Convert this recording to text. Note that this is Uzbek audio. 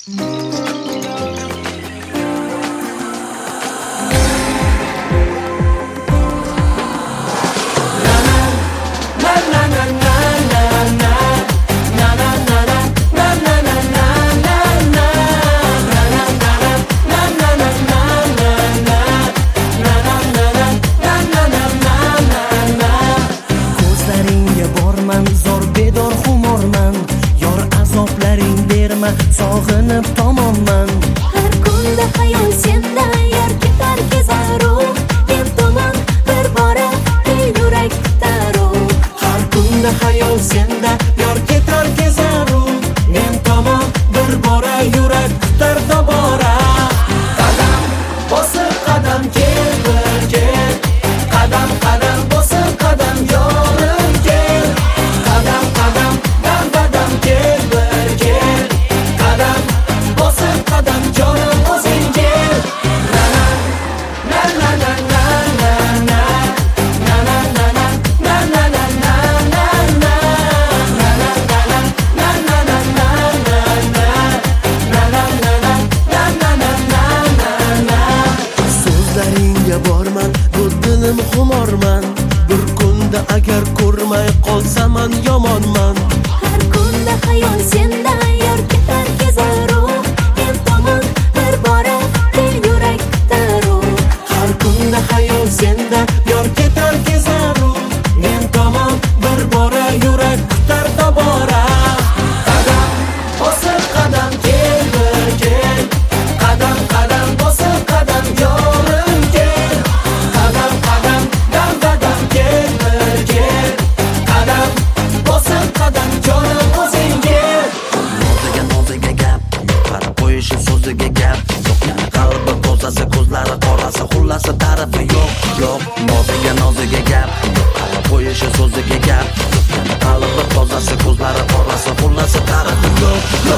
Sog'inib tomonman. Har kunda xayol senda, yor ketar kezaru, men tomon bir bora yurak kutaru. Har kunda xayol senda, yor ketar kezaru, men tomon bir bora yurak kutar tobora. Qadam bosib qadam kel bir kel, qadam qadam bosib qadam yorim kel, qadam qadam qadam kel bir kel, qadam bosib qadam jonim o'zing kel. Na na na na na na na na na na na na na na. So'zlaringga borman, bu dilim xumorman. Bir kunda agar ko'rmay qolsaman yomonman. Har kunda xayol senda, yor ketar kezaru, men tomon bir bora yurak kutaru. Har kunda xayol senda, yor ketar kezaru, men tomon bir bora yurak kutar tobora. Qadam bosib qadam kel bir kel, qadam qadam bosib qadam yorim kel, qadam qadam qadam kel bir kel, qadam bosib qadam jonim o'zing kel. Noziga gap, qarab qo'yishi so'ziga gap yo'q. Qalbi tozasi, ko'zlari qorasi, xullasi tarifi yo'q. Noziga gap, qarab qo'yishi so'ziga gap. Qalbi tozasi, ko'zlari qorasi, xullasi tarifi yo'q.